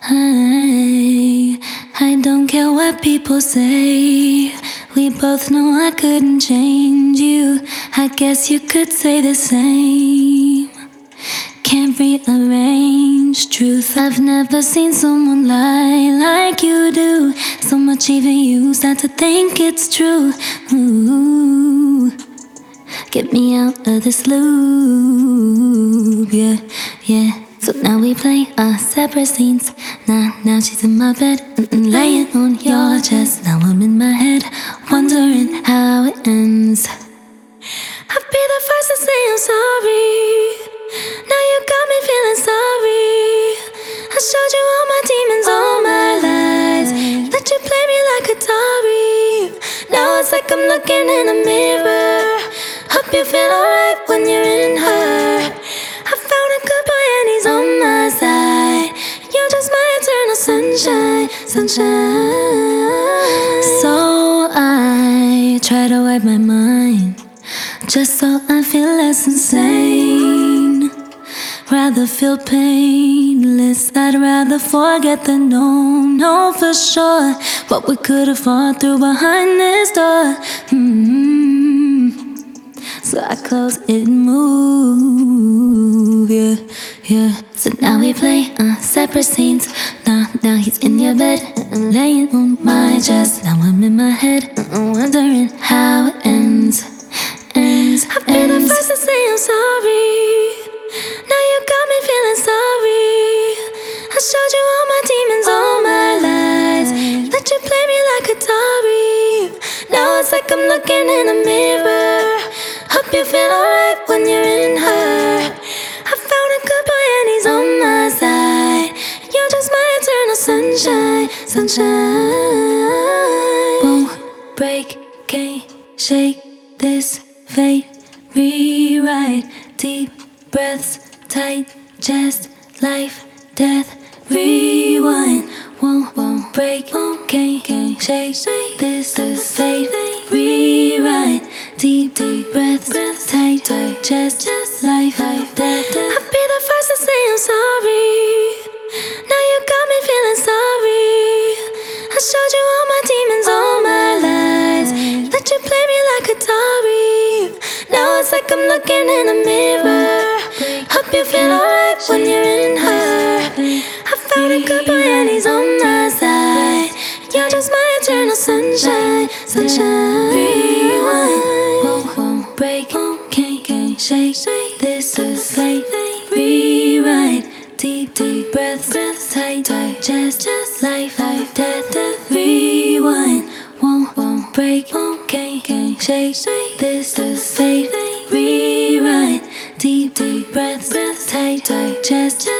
I don't care what people say. We both know I couldn't change you. I guess you could say the same. Can't rearrange truth. I've never seen someone lie like you do. So much even you start to think it's true. Ooh, get me out of this loop, yeah, yeah. So now we play our separate scenes. Now she's in my bed, laying on your chest. Now I'm in my head, wondering how it ends. I'll be the first to say I'm sorry. Now you got me feeling sorry. I showed you all my demons, all my lies. Let you play me like a Atari. Now it's like I'm looking in a mirror. Hope you feel alright when you're in her. I found a good boy and he's on my side. You're just my eternal sunshine, sunshine. So I try to wipe my mind, just so I feel less insane. Rather feel painless, I'd rather forget than know for sure what we could have fought through behind this door. So I close it and move, yeah, yeah. So now we play separate scenes. Now he's in your bed, laying on my chest. Now I'm in my head, wondering how it ends. I've been the first to say I'm sorry. Now you got me feeling sorry. I showed you all my demons, all my lies. Let you play me like a Atari. Now it's like I'm looking in a mirror. Hope you feel alright when you're in her. I found a good boy and he's on my side. You're just my eternal sunshine, sunshine. Won't break, can't shake this fate. Rewrite, deep breaths, tight chest, life, death, rewind. Won't break, can't shake this fate. Rewrite, deep breaths, tight chest, life, death. I'll be the first to say I'm sorry. Now you got me feeling sorry. I showed you all my demons, all my lies. Let you play me like a Atari. Now it's like I'm looking in a mirror. Hope you feel alright when you're in her. I found a good boy and he's on my side. You're just my eternal sunshine, sunshine. Rewind, won't break, can't shake this fate. Rewrite, deep breaths, tight chest, life, death. Rewind, won't break, can't shake this fate. Rewrite, deep breaths, tight chest.